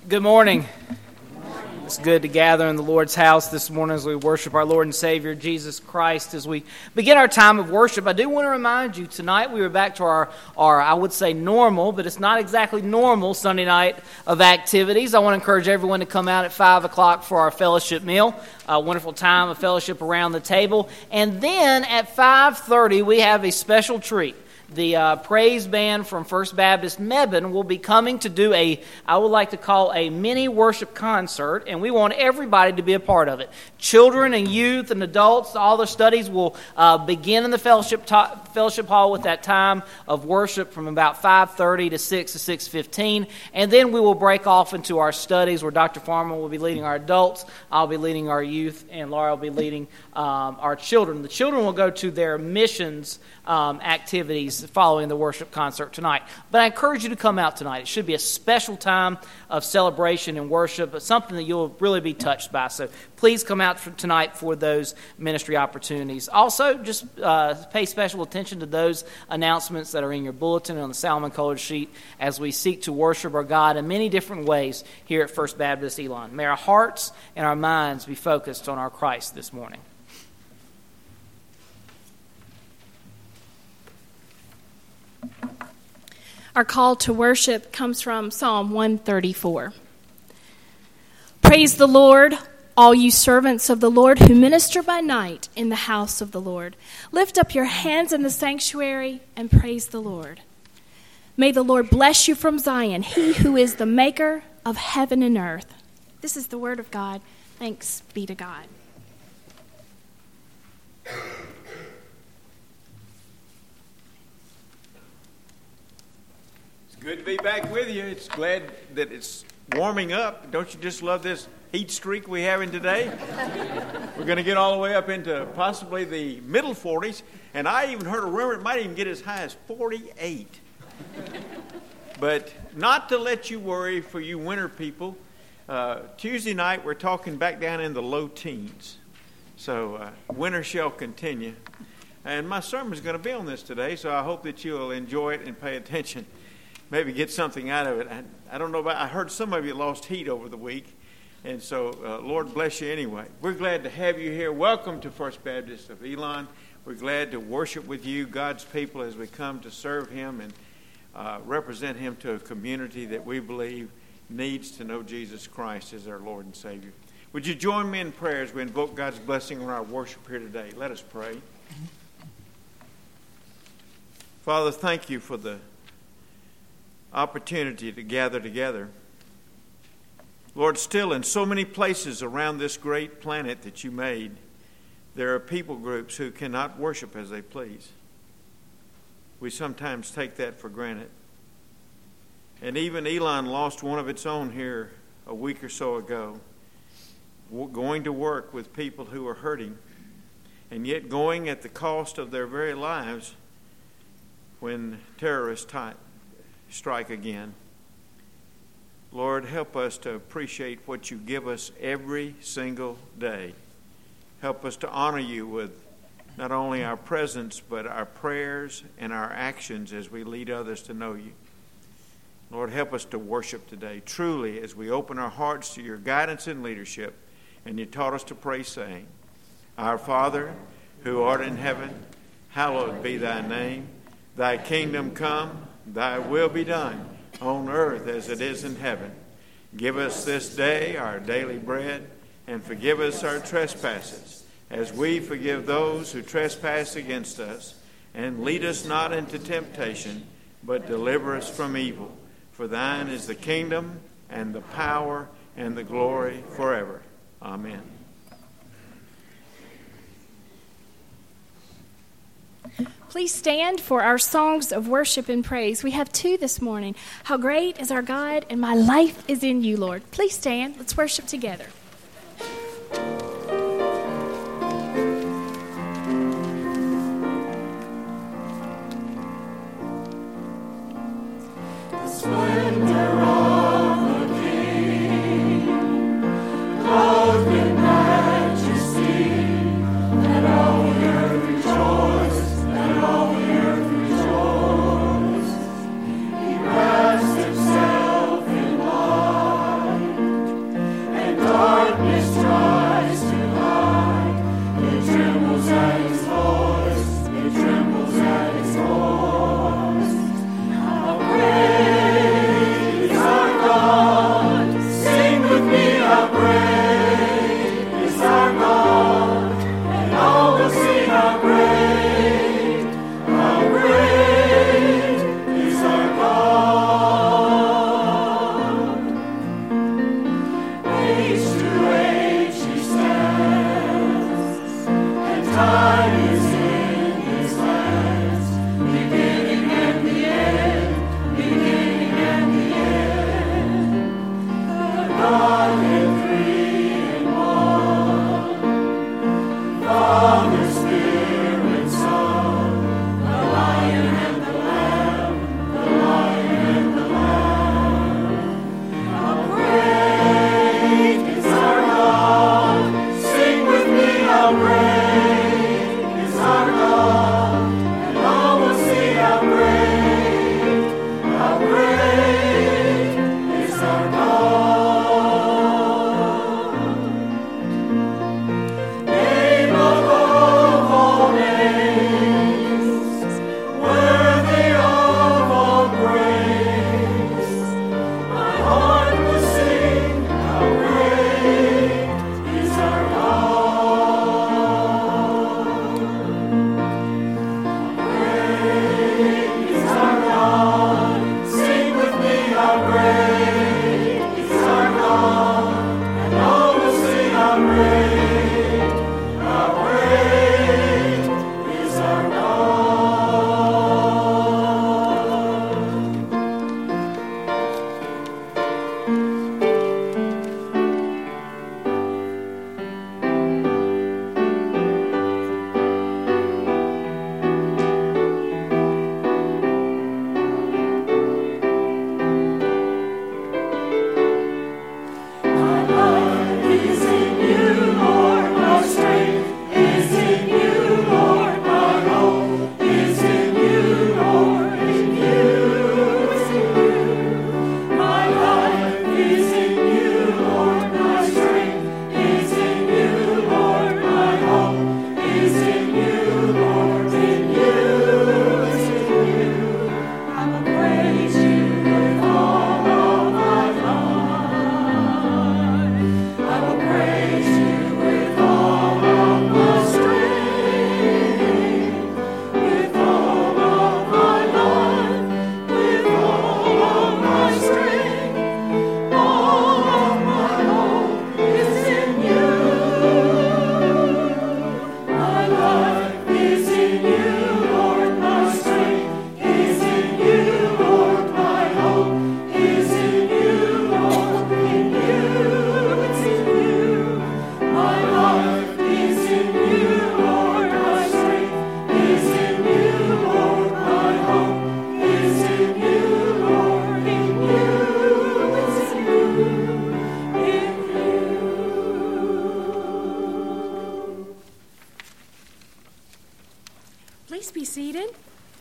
Good morning. It's good to gather in the Lord's house this morning as we worship our Lord and Savior, Jesus Christ. As we begin our time of worship, I do want to remind you, tonight we were back to our I would say normal, but it's not exactly normal Sunday night of activities. I want to encourage everyone to come out at 5 o'clock for our fellowship meal. A wonderful time of fellowship around the table. And then at 5:30, we have a special treat. The praise band from First Baptist Mebane will be coming to do I would like to call a mini worship concert, and we want everybody to be a part of it. Children and youth and adults, all the studies will begin in the fellowship hall with that time of worship from about 5:30 to 6 to 6:15, and then we will break off into our studies where Dr. Farmer will be leading our adults, I'll be leading our youth, and Laura will be leading our children. The children will go to their missions activities following the worship concert tonight. But I encourage you to come out tonight. It should be a special time of celebration and worship, but something that you'll really be touched by. So please come out tonight for those ministry opportunities. Also, just pay special attention to those announcements that are in your bulletin and on the Salmon colored sheet as we seek to worship our God in many different ways here at First Baptist Elon. May our hearts and our minds be focused on our Christ this morning. Our call to worship comes from Psalm 134. Praise the Lord, all you servants of the Lord who minister by night in the house of the Lord. Lift up your hands in the sanctuary and praise the Lord. May the Lord bless you from Zion, he who is the maker of heaven and earth. This is the word of God. Thanks be to God. Good to be back with you. It's glad that it's warming up. Don't you just love this heat streak we're having today? We're going to get all the way up into possibly the middle 40s, and I even heard a rumor it might even get as high as 48. But not to let you worry for you winter people, Tuesday night we're talking back down in the low teens. So winter shall continue. And my sermon's going to be on this today, so I hope that you'll enjoy it and pay attention. Maybe get something out of it. I don't know I heard some of you lost heat over the week, and so Lord bless you anyway. We're glad to have you here. Welcome to First Baptist of Elon. We're glad to worship with you, God's people, as we come to serve Him and represent Him to a community that we believe needs to know Jesus Christ as our Lord and Savior. Would you join me in prayer as we invoke God's blessing on our worship here today? Let us pray. Father, thank you for the opportunity to gather together. Lord, still in so many places around this great planet that you made, there are people groups who cannot worship as they please. We sometimes take that for granted. And even Elon lost one of its own here a week or so ago, going to work with people who are hurting, and yet going at the cost of their very lives when terrorists strike again. Lord, help us to appreciate what you give us every single day. Help us to honor you with not only our presence, but our prayers and our actions as we lead others to know you. Lord, help us to worship today, truly, as we open our hearts to your guidance and leadership. And you taught us to pray, saying, Our Father, who art in heaven, hallowed be thy name. Thy kingdom come, thy will be done, on earth as it is in heaven. Give us this day our daily bread, and forgive us our trespasses, as we forgive those who trespass against us. And lead us not into temptation, but deliver us from evil. For thine is the kingdom, and the power, and the glory forever. Amen. Please stand for our songs of worship and praise. We have two this morning. How great is our God, and my life is in you, Lord. Please stand. Let's worship together. Himself in light. Please be seated.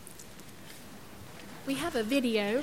We have a video.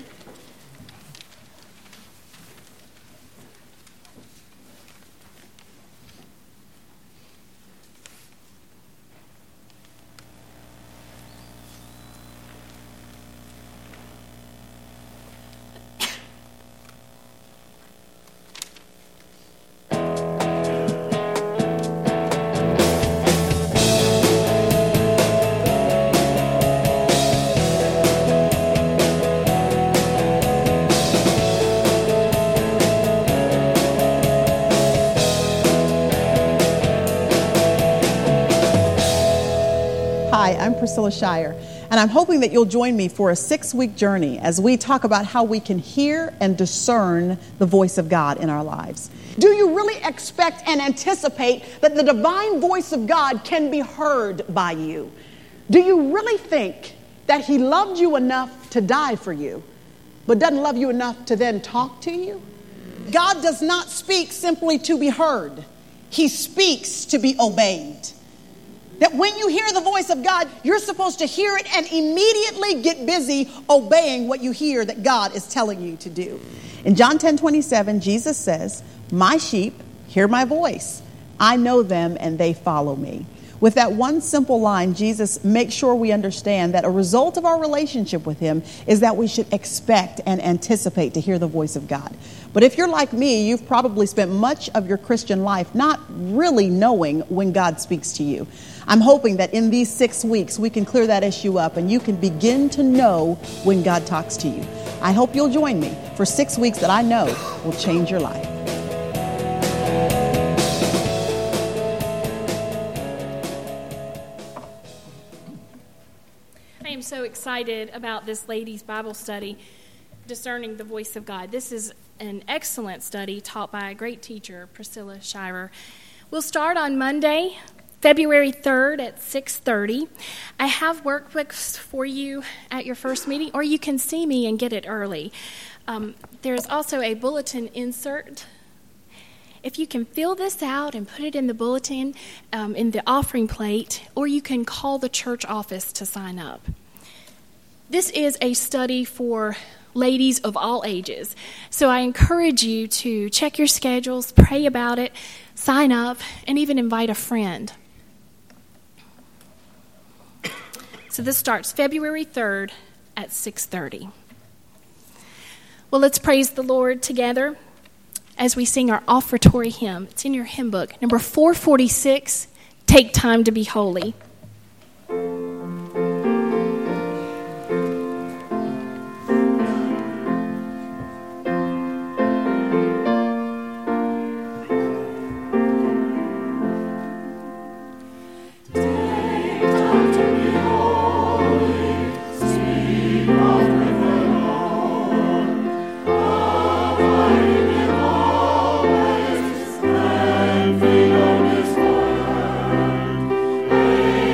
Hi, I'm Priscilla Shire, and I'm hoping that you'll join me for a 6-week journey as we talk about how we can hear and discern the voice of God in our lives. Do you really expect and anticipate that the divine voice of God can be heard by you? Do you really think that He loved you enough to die for you, but doesn't love you enough to then talk to you? God does not speak simply to be heard. He speaks to be obeyed. That when you hear the voice of God, you're supposed to hear it and immediately get busy obeying what you hear that God is telling you to do. In John 10:27, Jesus says, "My sheep hear my voice. I know them and they follow me." With that one simple line, Jesus makes sure we understand that a result of our relationship with Him is that we should expect and anticipate to hear the voice of God. But if you're like me, you've probably spent much of your Christian life not really knowing when God speaks to you. I'm hoping that in these 6 weeks, we can clear that issue up and you can begin to know when God talks to you. I hope you'll join me for 6 weeks that I know will change your life. I am so excited about this ladies' Bible study, Discerning the Voice of God. This is an excellent study taught by a great teacher, Priscilla Shire. We'll start on Monday, February 3rd at 6:30. I have workbooks for you at your first meeting, or you can see me and get it early. There's also a bulletin insert. If you can fill this out and put it in the bulletin, in the offering plate, or you can call the church office to sign up. This is a study for ladies of all ages. So I encourage you to check your schedules, pray about it, sign up, and even invite a friend. So this starts February 3rd at 6:30. Well, let's praise the Lord together as we sing our offertory hymn. It's in your hymn book, number 446, Take Time to Be Holy. Feed on His word.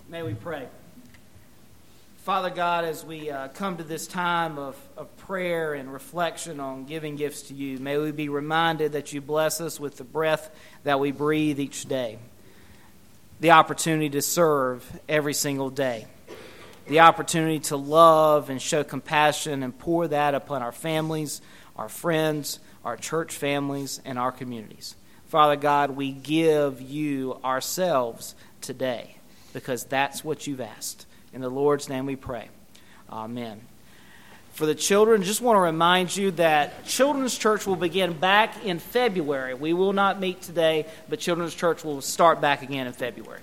May we pray. Father God, as we come to this time of prayer and reflection on giving gifts to you, may we be reminded that you bless us with the breath that we breathe each day, the opportunity to serve every single day, the opportunity to love and show compassion and pour that upon our families, our friends, our church families, and our communities. Father God, we give you ourselves today because that's what you've asked. In the Lord's name we pray. Amen. For the children, just want to remind you that Children's Church will begin back in February. We will not meet today, but Children's Church will start back again in February.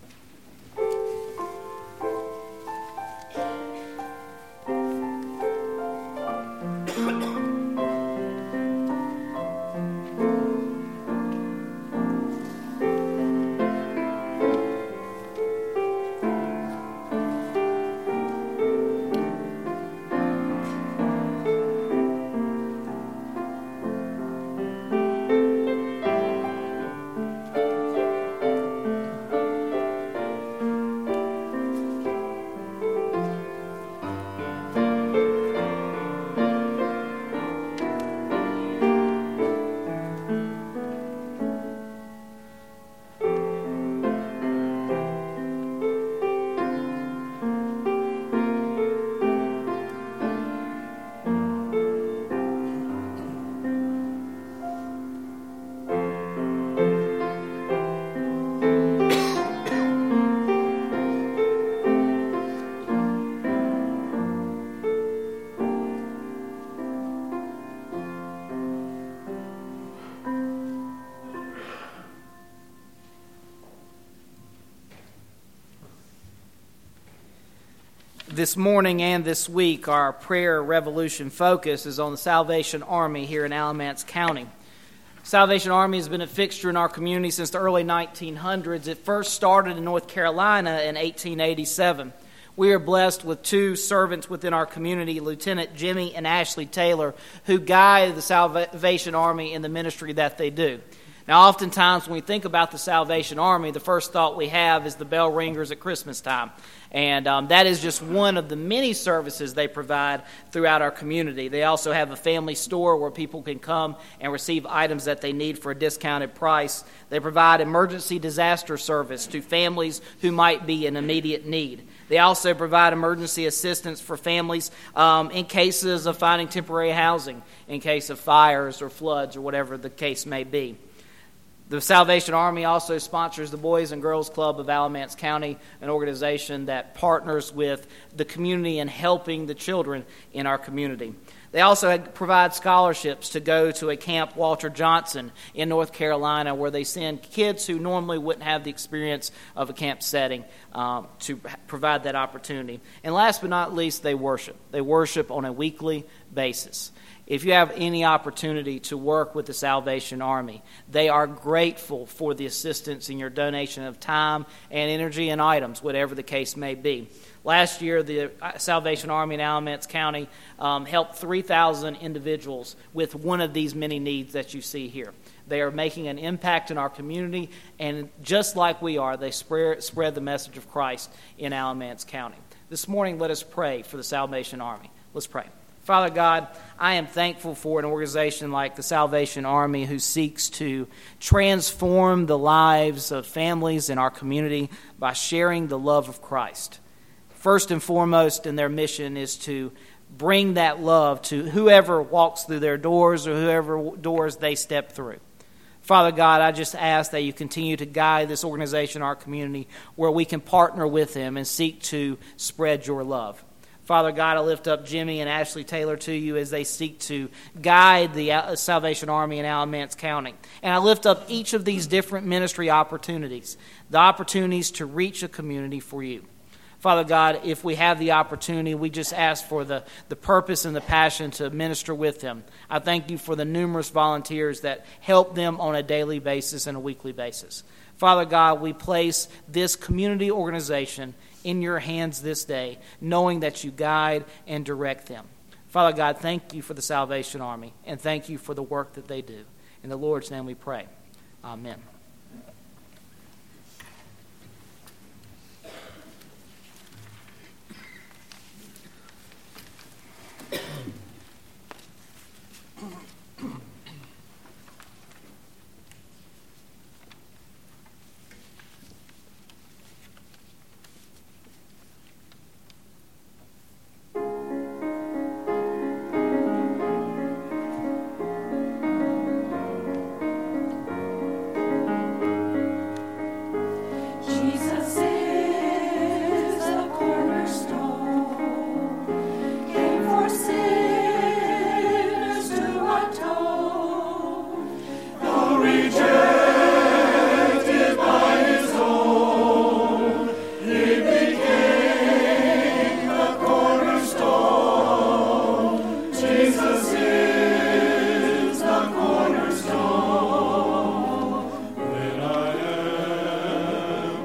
This morning and this week, our prayer revolution focus is on the Salvation Army here in Alamance County. Salvation Army has been a fixture in our community since the early 1900s. It first started in North Carolina in 1887. We are blessed with two servants within our community, Lieutenant Jimmy and Ashley Taylor, who guide the Salvation Army in the ministry that they do. Now, oftentimes when we think about the Salvation Army, the first thought we have is the bell ringers at Christmas time. And that is just one of the many services they provide throughout our community. They also have a family store where people can come and receive items that they need for a discounted price. They provide emergency disaster service to families who might be in immediate need. They also provide emergency assistance for families in cases of finding temporary housing, in case of fires or floods or whatever the case may be. The Salvation Army also sponsors the Boys and Girls Club of Alamance County, an organization that partners with the community in helping the children in our community. They also provide scholarships to go to a Camp Walter Johnson in North Carolina, where they send kids who normally wouldn't have the experience of a camp setting to provide that opportunity. And last but not least, they worship. They worship on a weekly basis. If you have any opportunity to work with the Salvation Army, they are grateful for the assistance in your donation of time and energy and items, whatever the case may be. Last year, the Salvation Army in Alamance County helped 3,000 individuals with one of these many needs that you see here. They are making an impact in our community, and just like we are, they spread the message of Christ in Alamance County. This morning, let us pray for the Salvation Army. Let's pray. Father God, I am thankful for an organization like the Salvation Army who seeks to transform the lives of families in our community by sharing the love of Christ. First and foremost in their mission is to bring that love to whoever walks through their doors or whoever doors they step through. Father God, I just ask that you continue to guide this organization, our community, where we can partner with them and seek to spread your love. Father God, I lift up Jimmy and Ashley Taylor to you as they seek to guide the Salvation Army in Alamance County. And I lift up each of these different ministry opportunities, the opportunities to reach a community for you. Father God, if we have the opportunity, we just ask for the purpose and the passion to minister with them. I thank you for the numerous volunteers that help them on a daily basis and a weekly basis. Father God, we place this community organization in your hands this day, knowing that you guide and direct them. Father God, thank you for the Salvation Army, and thank you for the work that they do. In the Lord's name we pray. Amen.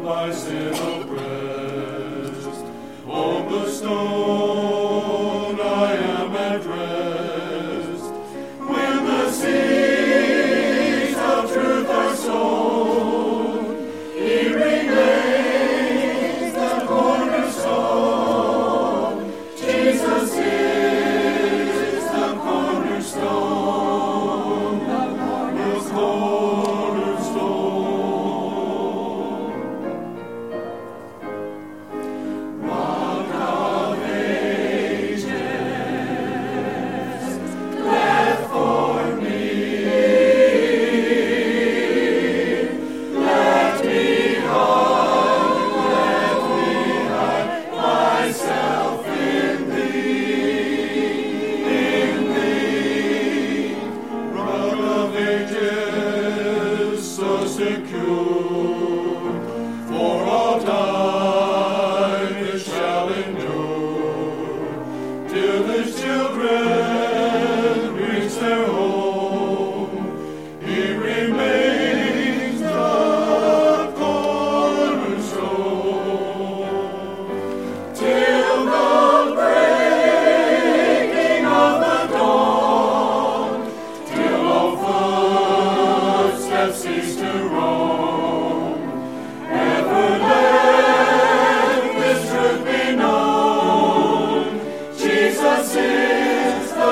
my sin oppressed. On the stone I am at rest. When the seas of truth are sown, He remains the cornerstone. Jesus is the cornerstone, the cornerstone. Rock of Ages, left for me. Let me hide myself in Thee, Rock of Ages, so secure, for all time it shall endure, till His children reach their home. He remains the cornerstone, till the breaking of the dawn, till all footsteps cease to roam. Ever let this truth be known: Jesus is the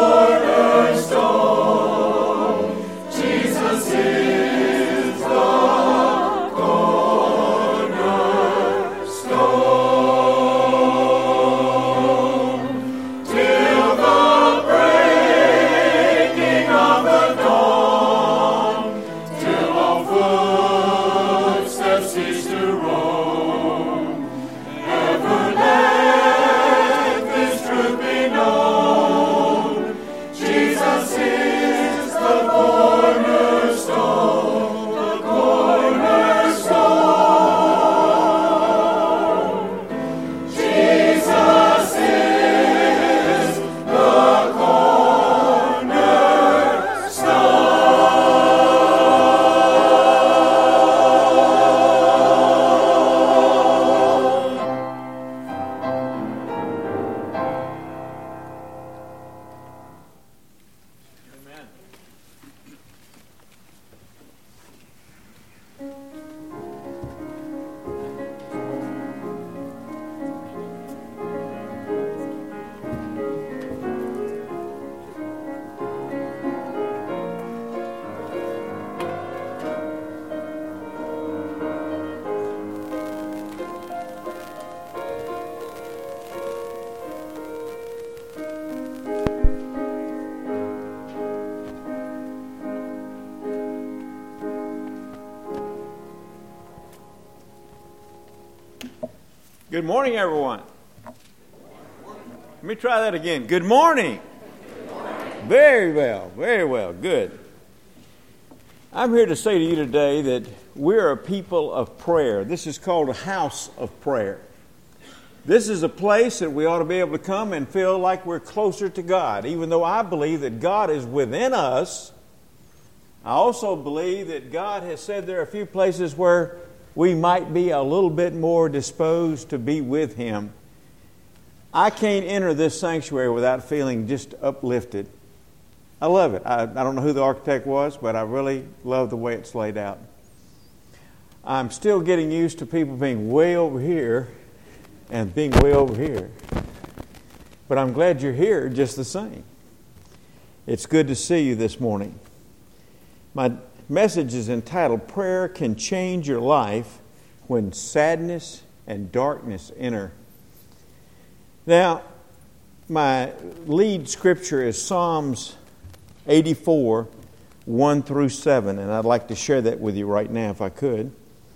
cornerstone. Jesus is the cornerstone. Till the breaking of the dawn, till all footsteps cease to roam. Ever let this truth be known: Jesus is the cornerstone, the cornerstone. Jesus is the Amen. Good morning, everyone. Let me try that again. Good morning. Very well, good. I'm here to say to you today that we're a people of prayer. This is called a house of prayer. This is a place that we ought to be able to come and feel like we're closer to God. Even though I believe that God is within us, I also believe that God has said there are a few places where we might be a little bit more disposed to be with Him. I can't enter this sanctuary without feeling just uplifted. I love it. I don't know who the architect was, but I really love the way it's laid out. I'm still getting used to people being way over here and being way over here. But I'm glad you're here just the same. It's good to see you this morning. My message is entitled, Prayer Can Change Your Life When Sadness and Darkness Enter. Now, my lead scripture is Psalms 84, 1 through 7, and I'd like to share that with you right now if I could.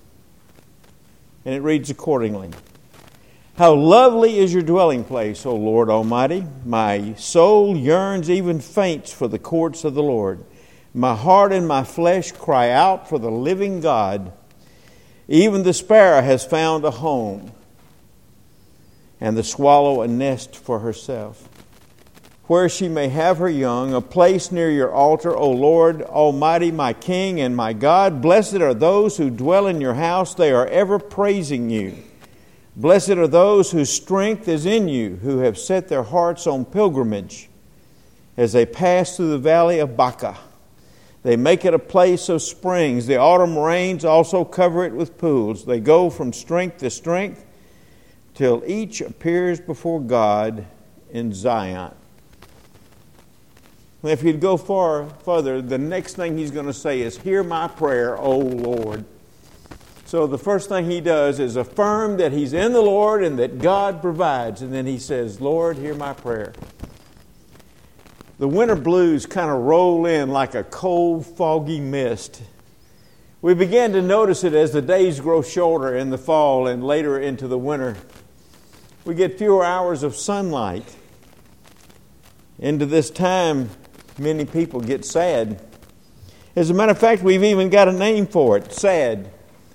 And it reads accordingly. How lovely is your dwelling place, O Lord Almighty! My soul yearns, even faints, for the courts of the Lord. My heart and my flesh cry out for the living God. Even the sparrow has found a home, and the swallow a nest for herself. where she may have her young, a place near your altar, O Lord Almighty, my King and my God. Blessed are those who dwell in your house. They are ever praising you. Blessed are those whose strength is in you, who have set their hearts on pilgrimage as they pass through the valley of Baca. They make it a place of springs. The autumn rains also cover it with pools. They go from strength to strength till each appears before God in Zion. If you'd go further, the next thing he's going to say is, hear my prayer, O Lord. So the first thing he does is affirm that he's in the Lord and that God provides. And then he says, Lord, hear my prayer. The winter blues kind of roll in like a cold, foggy mist. We begin to notice it as the days grow shorter in the fall and later into the winter. We get fewer hours of sunlight. Into this time, many people get sad. As a matter of fact, we've even got a name for it, SADD.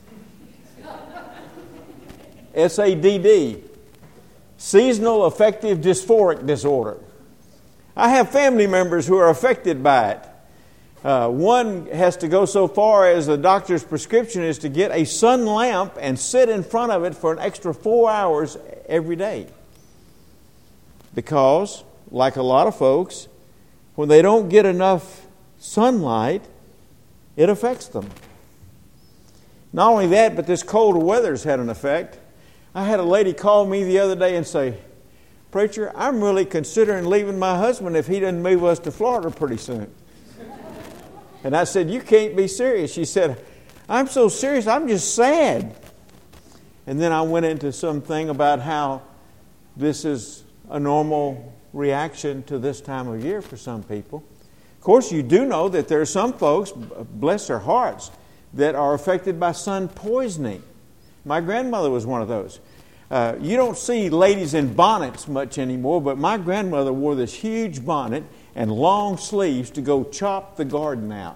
SADD. Seasonal Affective Dysphoric Disorder. I have family members who are affected by it. One has to go so far as the doctor's prescription is to get a sun lamp and sit in front of it for an extra 4 hours every day. Because, like a lot of folks, when they don't get enough sunlight, it affects them. Not only that, but this colder weather's had an effect. I had a lady call me the other day and say, Preacher, I'm really considering leaving my husband if he doesn't move us to Florida pretty soon. And I said, you can't be serious. She said, I'm so serious, I'm just sad. And then I went into something about how this is a normal reaction to this time of year for some people. Of course, you do know that there are some folks, bless their hearts, that are affected by sun poisoning. My grandmother was one of those. You don't see ladies in bonnets much anymore, but my grandmother wore this huge bonnet and long sleeves to go chop the garden out.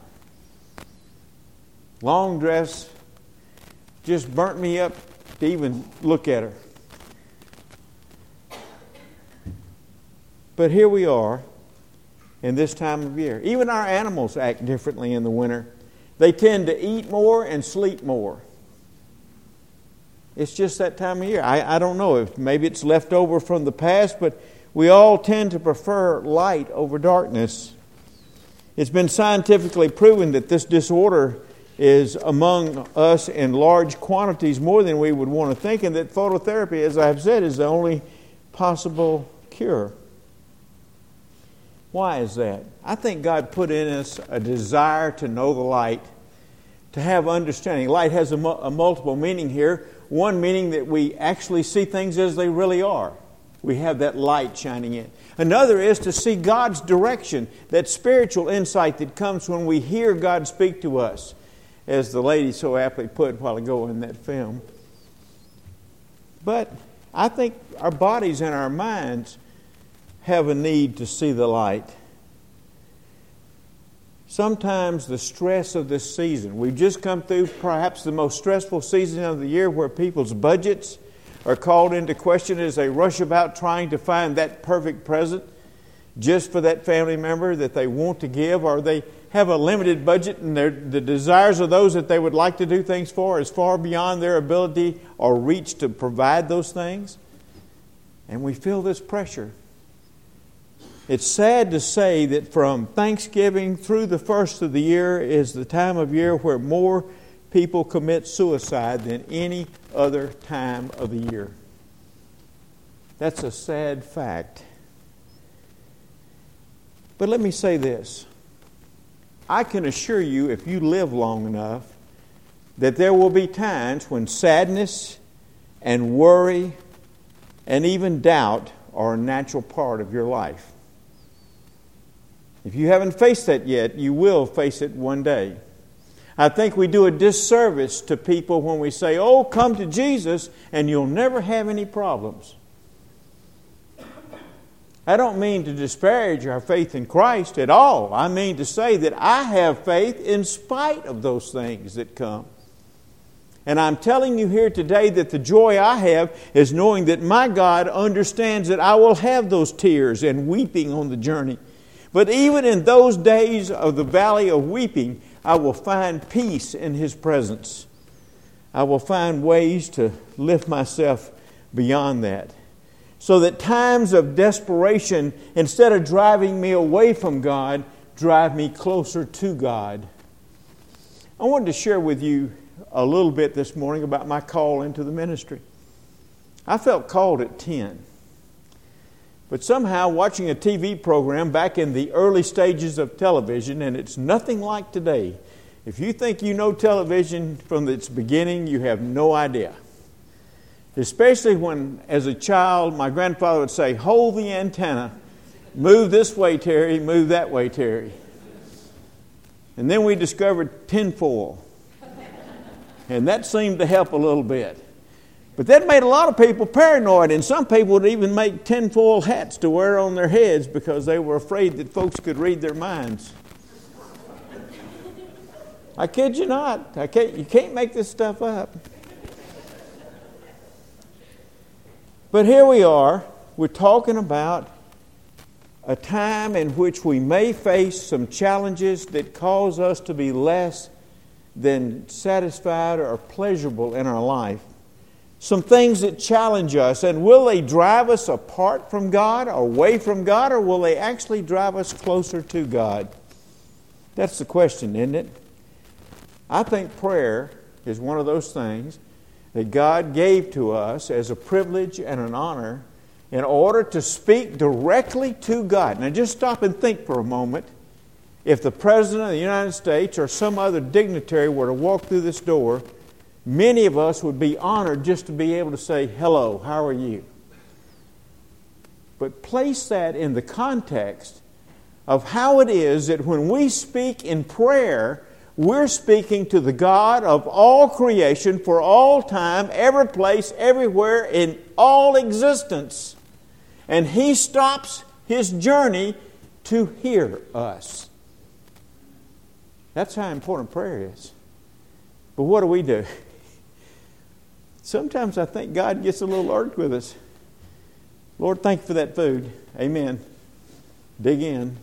Long dress, just burnt me up to even look at her. But here we are in this time of year. Even our animals act differently in the winter. They tend to eat more and sleep more. It's just that time of year. I don't know if maybe it's left over from the past, but we all tend to prefer light over darkness. It's been scientifically proven that this disorder is among us in large quantities, more than we would want to think, and that phototherapy, as I have said, is the only possible cure. Why is that? I think God put in us a desire to know the light, to have understanding. Light has a multiple meaning here. One meaning that we actually see things as they really are. We have that light shining in. Another is to see God's direction, that spiritual insight that comes when we hear God speak to us, as the lady so aptly put a while ago in that film. But I think our bodies and our minds have a need to see the light. Sometimes the stress of this season, we've just come through perhaps the most stressful season of the year, where people's budgets are called into question as they rush about trying to find that perfect present just for that family member that they want to give, or they have a limited budget and the desires of those that they would like to do things for is far beyond their ability or reach to provide those things. And we feel this pressure. It's sad to say that from Thanksgiving through the first of the year is the time of year where more people commit suicide than any other time of the year. That's a sad fact. But let me say this. I can assure you, if you live long enough, that there will be times when sadness and worry and even doubt are a natural part of your life. If you haven't faced that yet, you will face it one day. I think we do a disservice to people when we say, oh, come to Jesus and you'll never have any problems. I don't mean to disparage our faith in Christ at all. I mean to say that I have faith in spite of those things that come. And I'm telling you here today that the joy I have is knowing that my God understands that I will have those tears and weeping on the journey. But even in those days of the valley of weeping, I will find peace in His presence. I will find ways to lift myself beyond that. So that times of desperation, instead of driving me away from God, drive me closer to God. I wanted to share with you a little bit this morning about my call into the ministry. I felt called at 10. But somehow watching a TV program back in the early stages of television, and it's nothing like today. If you think you know television from its beginning, you have no idea. Especially when, as a child, my grandfather would say, hold the antenna, move this way, Terry, move that way, Terry. And then we discovered tinfoil. And that seemed to help a little bit. But that made a lot of people paranoid, and some people would even make tinfoil hats to wear on their heads because they were afraid that folks could read their minds. I kid you not. You can't make this stuff up. But here we are. We're talking about a time in which we may face some challenges that cause us to be less than satisfied or pleasurable in our life. Some things that challenge us. And will they drive us apart from God, away from God, or will they actually drive us closer to God? That's the question, isn't it? I think prayer is one of those things that God gave to us as a privilege and an honor in order to speak directly to God. Now just stop and think for a moment. If the President of the United States or some other dignitary were to walk through this door, many of us would be honored just to be able to say, hello, how are you? But place that in the context of how it is that when we speak in prayer, we're speaking to the God of all creation for all time, every place, everywhere, in all existence. And He stops His journey to hear us. That's how important prayer is. But what do? Sometimes I think God gets a little irked with us. Lord, thank you for that food. Amen. Dig in.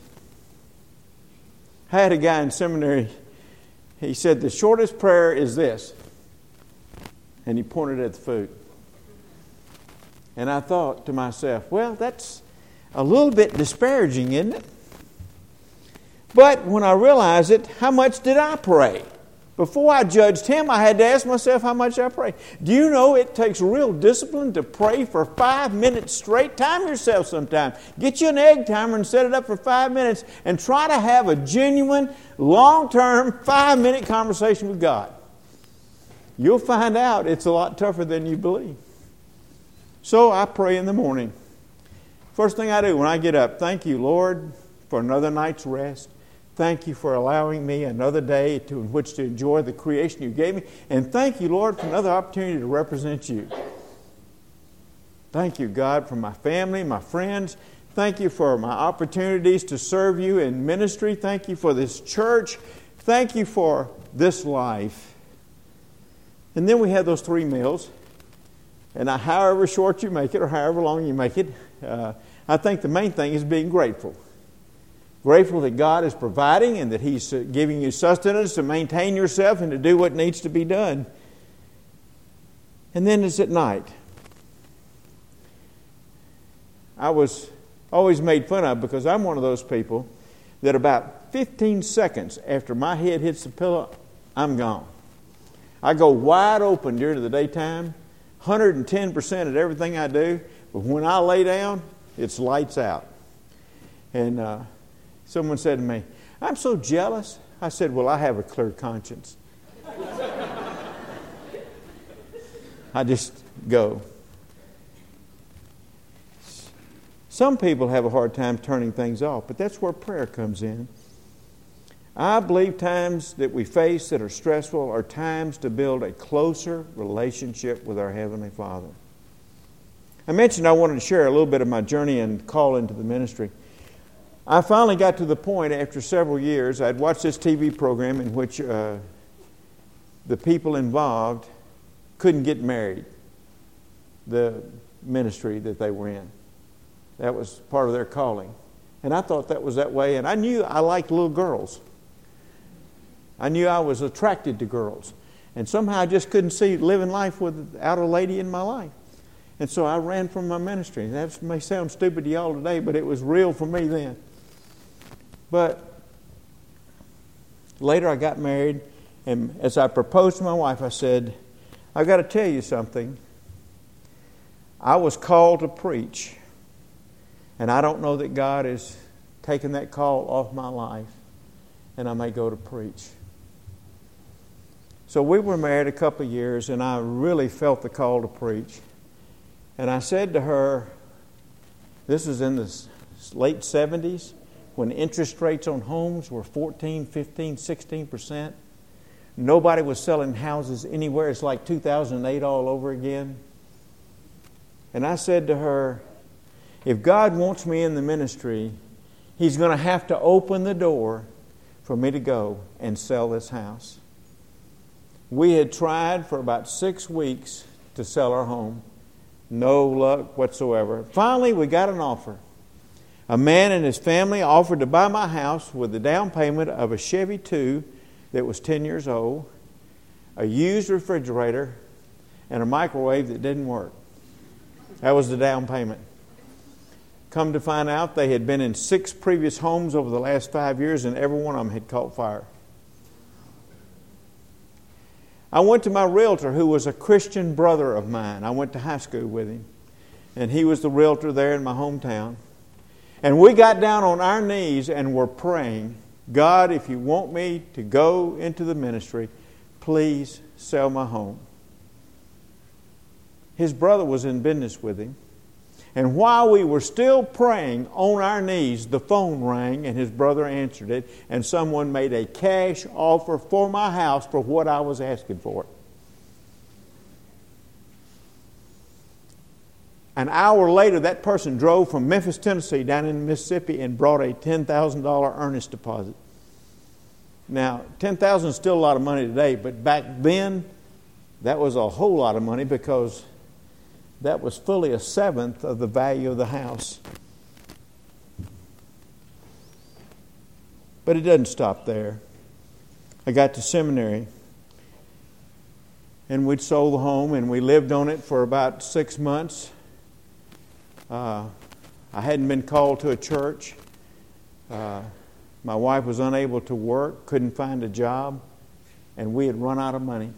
I had a guy in seminary. He said, the shortest prayer is this. And he pointed at the food. And I thought to myself, well, that's a little bit disparaging, isn't it? But when I realized it, how much did I pray? Before I judged him, I had to ask myself how much I pray. Do you know it takes real discipline to pray for 5 minutes straight? Time yourself sometime. Get you an egg timer and set it up for 5 minutes and try to have a genuine, long-term, 5-minute conversation with God. You'll find out it's a lot tougher than you believe. So I pray in the morning. First thing I do when I get up, thank you, Lord, for another night's rest. Thank you for allowing me another day in which to enjoy the creation you gave me. And thank you, Lord, for another opportunity to represent you. Thank you, God, for my family, my friends. Thank you for my opportunities to serve you in ministry. Thank you for this church. Thank you for this life. And then we have those 3 meals. And however short you make it or however long you make it, I think the main thing is being grateful. Grateful that God is providing and that He's giving you sustenance to maintain yourself and to do what needs to be done. And then it's at night. I was always made fun of because I'm one of those people that about 15 seconds after my head hits the pillow, I'm gone. I go wide open during the daytime, 110% at everything I do, but when I lay down, it's lights out. And someone said to me, I'm so jealous. I said, well, I have a clear conscience. I just go. Some people have a hard time turning things off, but that's where prayer comes in. I believe times that we face that are stressful are times to build a closer relationship with our Heavenly Father. I mentioned I wanted to share a little bit of my journey and call into the ministry. I finally got to the point after several years, I'd watched this TV program in which the people involved couldn't get married, the ministry that they were in. That was part of their calling. And I thought that was that way. And I knew I liked little girls. I knew I was attracted to girls. And somehow I just couldn't see living life without a lady in my life. And so I ran from my ministry. That may sound stupid to y'all today, but it was real for me then. But later I got married, and as I proposed to my wife, I said, I've got to tell you something. I was called to preach, and I don't know that God has taken that call off my life, and I may go to preach. So we were married a couple of years, and I really felt the call to preach. And I said to her, this was in the late 70s, when interest rates on homes were 14, 15, 16%. Nobody was selling houses anywhere. It's like 2008 all over again. And I said to her, if God wants me in the ministry, He's going to have to open the door for me to go and sell this house. We had tried for about 6 weeks to sell our home. No luck whatsoever. Finally, we got an offer. A man and his family offered to buy my house with the down payment of a Chevy 2 that was 10 years old, a used refrigerator, and a microwave that didn't work. That was the down payment. Come to find out, they had been in 6 previous homes over the last 5 years, and every one of them had caught fire. I went to my realtor, who was a Christian brother of mine. I went to high school with him, and he was the realtor there in my hometown. And we got down on our knees and were praying, God, if you want me to go into the ministry, please sell my home. His brother was in business with him. And while we were still praying on our knees, the phone rang and his brother answered it, and someone made a cash offer for my house for what I was asking for. An hour later, that person drove from Memphis, Tennessee down into Mississippi and brought a $10,000 earnest deposit. Now, $10,000 is still a lot of money today, but back then, that was a whole lot of money because that was fully 1/7 of the value of the house. But it doesn't stop there. I got to seminary, and we'd sold the home, and we lived on it for about 6 months. I hadn't been called to a church. My wife was unable to work, couldn't find a job, and we had run out of money.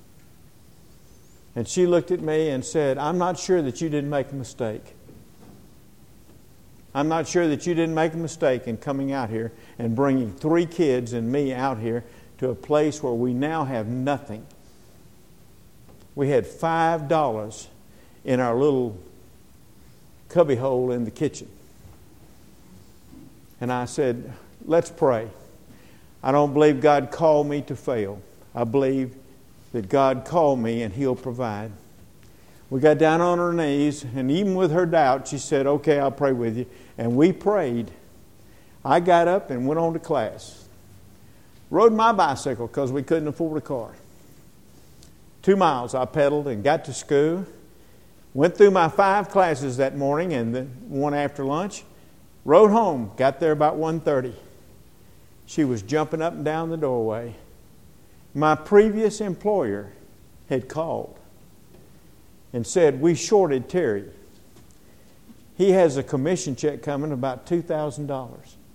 And she looked at me and said, I'm not sure that you didn't make a mistake. I'm not sure that you didn't make a mistake in coming out here and bringing 3 kids and me out here to a place where we now have nothing. We had $5 in our little cubbyhole in the kitchen. And I said, let's pray. I don't believe God called me to fail. I believe that God called me and He'll provide. We got down on our knees, and even with her doubt, she said, okay, I'll pray with you. And we prayed. I got up and went on to class. Rode my bicycle because we couldn't afford a car. 2 miles I pedaled and got to school. Went through my 5 classes that morning and the one after lunch. Rode home, got there about 1:30. She was jumping up and down the doorway. My previous employer had called and said, we shorted Terry. He has a commission check coming about $2,000.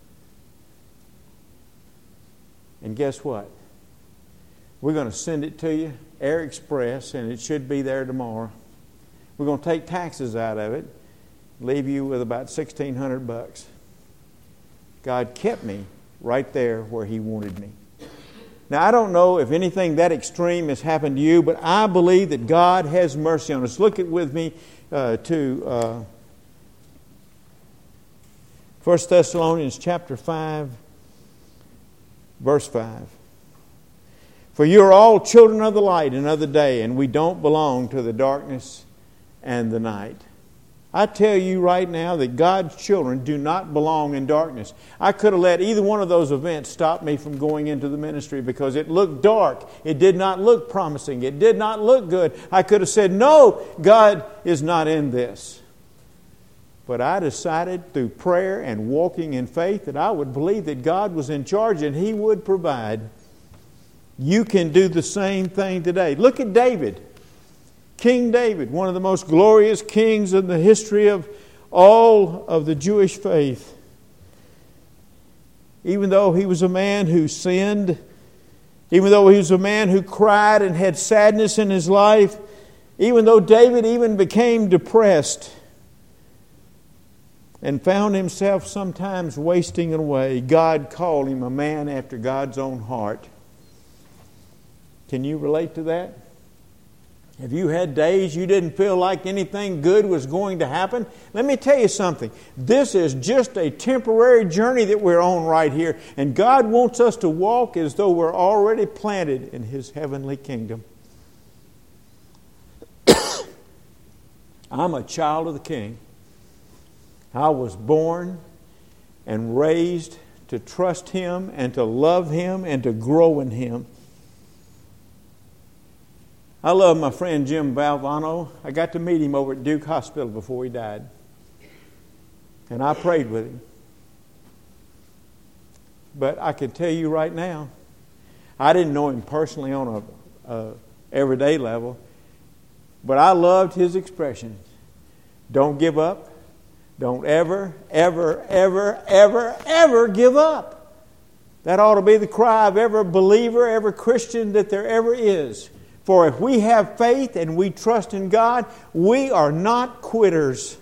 And guess what? We're going to send it to you, Air Express, and it should be there tomorrow. We're going to take taxes out of it, leave you with about $1,600. God kept me right there where He wanted me. Now, I don't know if anything that extreme has happened to you, but I believe that God has mercy on us. Look with me to 1 Thessalonians chapter 5, verse 5. For you are all children of the light and of the day, and we don't belong to the darkness and the night. I tell you right now that God's children do not belong in darkness. I could have let either one of those events stop me from going into the ministry because it looked dark. It did not look promising. It did not look good. I could have said, no, God is not in this. But I decided through prayer and walking in faith that I would believe that God was in charge and He would provide. You can do the same thing today. Look at David. King David, one of the most glorious kings in the history of all of the Jewish faith. Even though he was a man who sinned, even though he was a man who cried and had sadness in his life, even though David even became depressed and found himself sometimes wasting away, God called him a man after God's own heart. Can you relate to that? Have you had days you didn't feel like anything good was going to happen? Let me tell you something. This is just a temporary journey that we're on right here. And God wants us to walk as though we're already planted in His heavenly kingdom. I'm a child of the King. I was born and raised to trust Him and to love Him and to grow in Him. I love my friend Jim Valvano. I got to meet him over at Duke Hospital before he died. And I prayed with him. But I can tell you right now, I didn't know him personally on a everyday level, but I loved his expression. Don't give up. Don't ever, ever, ever, ever, ever give up. That ought to be the cry of every believer, every Christian that there ever is. For if we have faith and we trust in God, we are not quitters.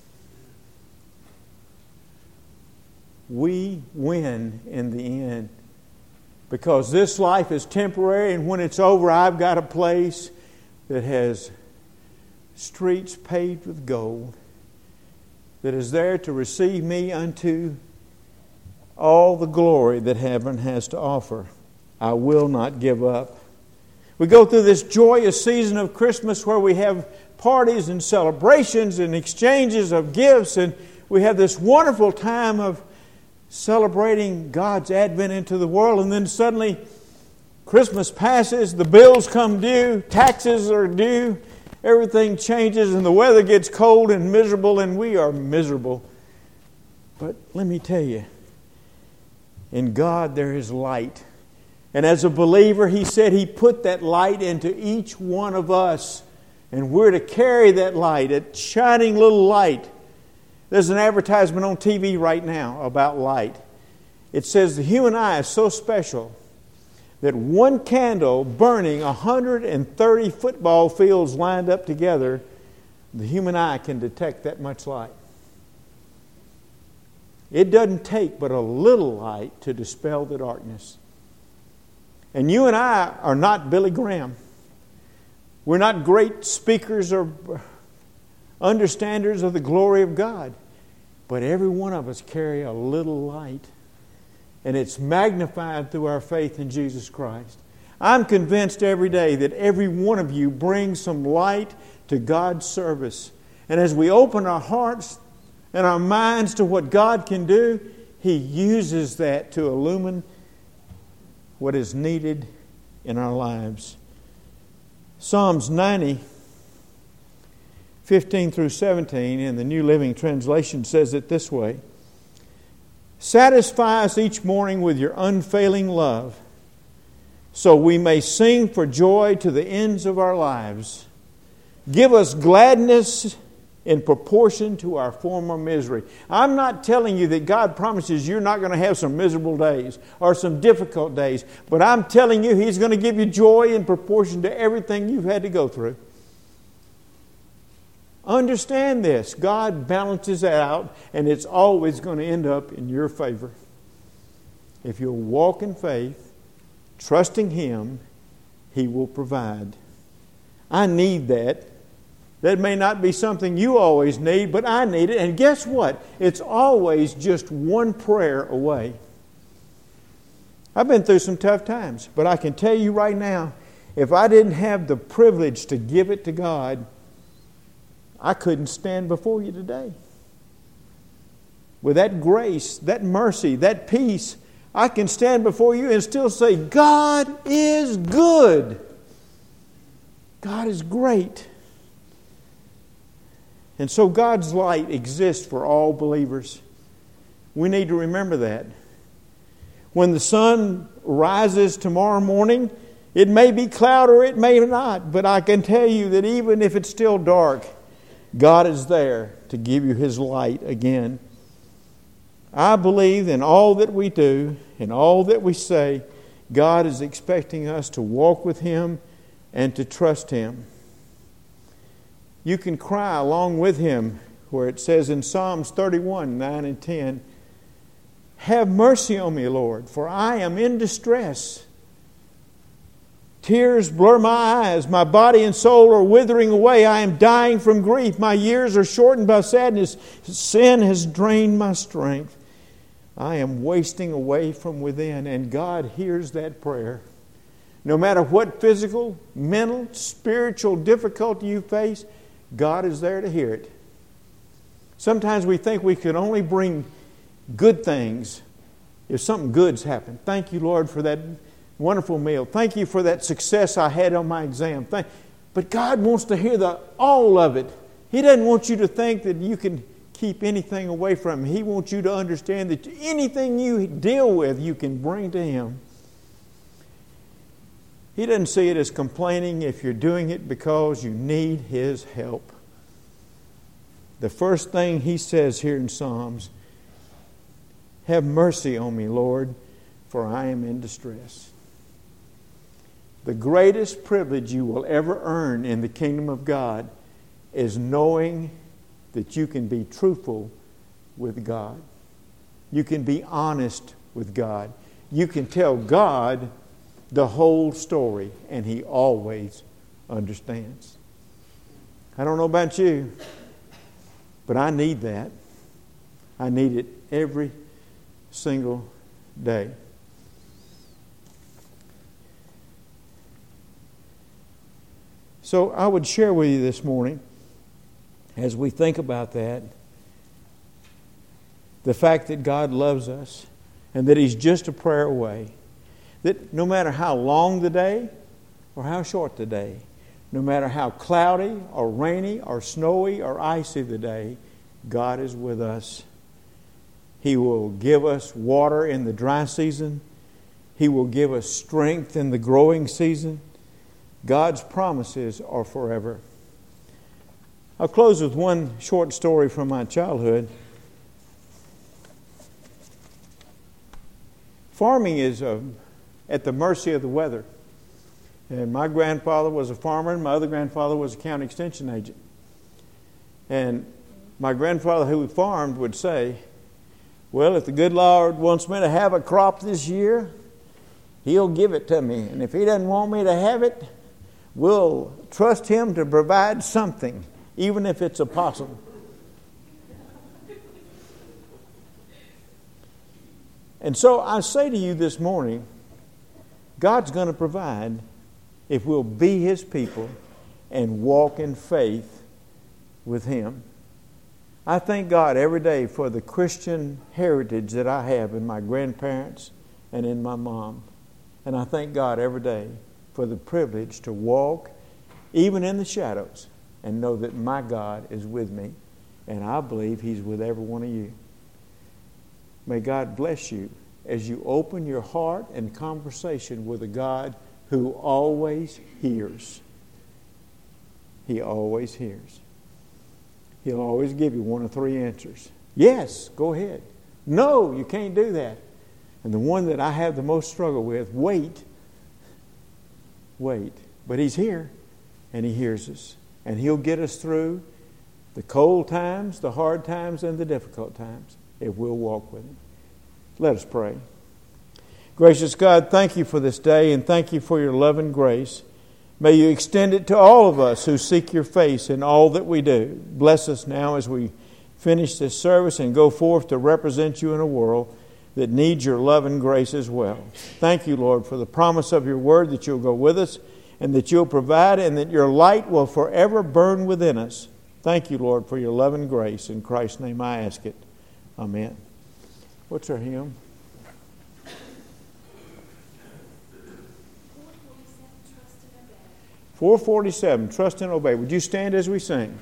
We win in the end. Because this life is temporary, and when it's over, I've got a place that has streets paved with gold, that is there to receive me unto all the glory that heaven has to offer. I will not give up. We go through this joyous season of Christmas where we have parties and celebrations and exchanges of gifts, and we have this wonderful time of celebrating God's advent into the world, and then suddenly Christmas passes, the bills come due, taxes are due, everything changes, and the weather gets cold and miserable, and we are miserable. But let me tell you, in God there is light. And as a believer, He said He put that light into each one of us. And we're to carry that light, that shining little light. There's an advertisement on TV right now about light. It says the human eye is so special that one candle burning 130 football fields lined up together, the human eye can detect that much light. It doesn't take but a little light to dispel the darkness. And you and I are not Billy Graham. We're not great speakers or understanders of the glory of God. But every one of us carry a little light. And it's magnified through our faith in Jesus Christ. I'm convinced every day that every one of you brings some light to God's service. And as we open our hearts and our minds to what God can do, He uses that to illumine what is needed in our lives. Psalms 90, 15 through 17 in the New Living Translation says it this way. Satisfy us each morning with your unfailing love, so we may sing for joy to the ends of our lives. Give us gladness in proportion to our former misery. I'm not telling you that God promises you're not going to have some miserable days or some difficult days, but I'm telling you He's going to give you joy in proportion to everything you've had to go through. Understand this. God balances it out, and it's always going to end up in your favor. If you'll walk in faith, trusting Him, He will provide. I need that. That may not be something you always need, but I need it. And guess what? It's always just one prayer away. I've been through some tough times, but I can tell you right now, if I didn't have the privilege to give it to God, I couldn't stand before you today. With that grace, that mercy, that peace, I can stand before you and still say, God is good. God is great. And so God's light exists for all believers. We need to remember that. When the sun rises tomorrow morning, it may be cloud or it may not, but I can tell you that even if it's still dark, God is there to give you His light again. I believe in all that we do, in all that we say, God is expecting us to walk with Him and to trust Him. You can cry along with Him, where it says in Psalms 31, 9 and 10, have mercy on me, Lord, for I am in distress. Tears blur my eyes. My body and soul are withering away. I am dying from grief. My years are shortened by sadness. Sin has drained my strength. I am wasting away from within. And God hears that prayer. No matter what physical, mental, spiritual difficulty you face, God is there to hear it. Sometimes we think we can only bring good things if something good's happened. Thank you, Lord, for that wonderful meal. Thank you for that success I had on my exam. But God wants to hear all of it. He doesn't want you to think that you can keep anything away from Him. He wants you to understand that anything you deal with, you can bring to Him. He doesn't see it as complaining if you're doing it because you need His help. The first thing He says here in Psalms, have mercy on me, Lord, for I am in distress. The greatest privilege you will ever earn in the kingdom of God is knowing that you can be truthful with God. You can be honest with God. You can tell God the whole story, and He always understands. I don't know about you, but I need that. I need it every single day. So I would share with you this morning, as we think about that, the fact that God loves us and that He's just a prayer away. That no matter how long the day or how short the day, no matter how cloudy or rainy or snowy or icy the day, God is with us. He will give us water in the dry season. He will give us strength in the growing season. God's promises are forever. I'll close with one short story from my childhood. Farming is at the mercy of the weather. And my grandfather was a farmer, and my other grandfather was a county extension agent. And my grandfather who farmed would say, well, if the good Lord wants me to have a crop this year, He'll give it to me. And if He doesn't want me to have it, we'll trust Him to provide something, even if it's a possum. And so I say to you this morning, God's going to provide if we'll be His people and walk in faith with Him. I thank God every day for the Christian heritage that I have in my grandparents and in my mom. And I thank God every day for the privilege to walk even in the shadows and know that my God is with me. And I believe He's with every one of you. May God bless you as you open your heart and conversation with a God who always hears. He always hears. He'll always give you one of three answers. Yes, go ahead. No, you can't do that. And the one that I have the most struggle with, wait. Wait. But He's here, and He hears us. And He'll get us through the cold times, the hard times, and the difficult times if we'll walk with Him. Let us pray. Gracious God, thank You for this day, and thank You for Your love and grace. May You extend it to all of us who seek Your face in all that we do. Bless us now as we finish this service and go forth to represent You in a world that needs Your love and grace as well. Thank You, Lord, for the promise of Your word that You'll go with us and that You'll provide and that Your light will forever burn within us. Thank you, Lord, for your love and grace. In Christ's name I ask it. Amen. What's our hymn? 447, Trust and Obey. Would you stand as we sing?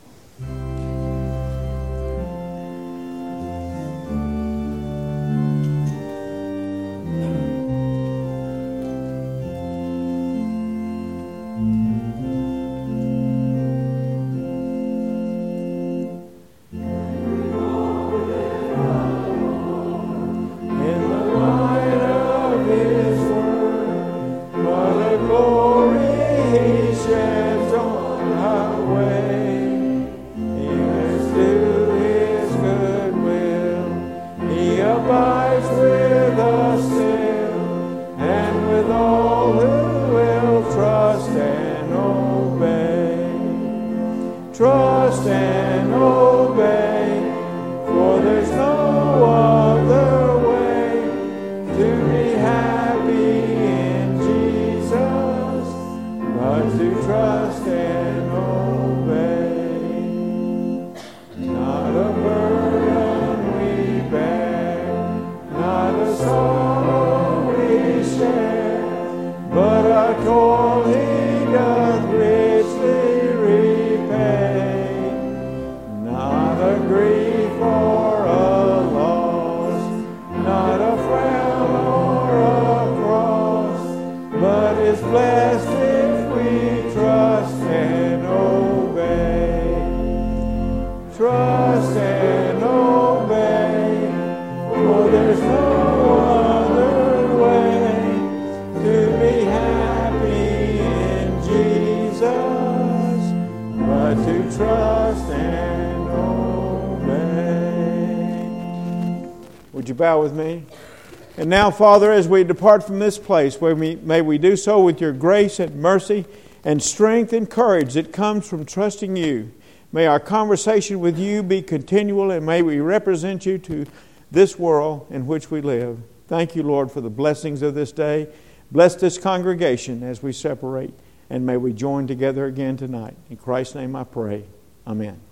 Trust and obey, for there's no other way to be happy in Jesus, but to trust and obey. Not a burden we bear, not a sorrow we share, but a toil He doth richly repay. Not a grief or a loss, not a frown or a cross, but is blessed if we trust and obey. Trust and obey, for there's no other way to be happy in Jesus, but to trust and obey. Would you bow with me? And now, Father, as we depart from this place, may we do so with your grace and mercy and strength and courage that comes from trusting you. May our conversation with you be continual, and may we represent you to this world in which we live. Thank you, Lord, for the blessings of this day. Bless this congregation as we separate, and may we join together again tonight. In Christ's name I pray. Amen.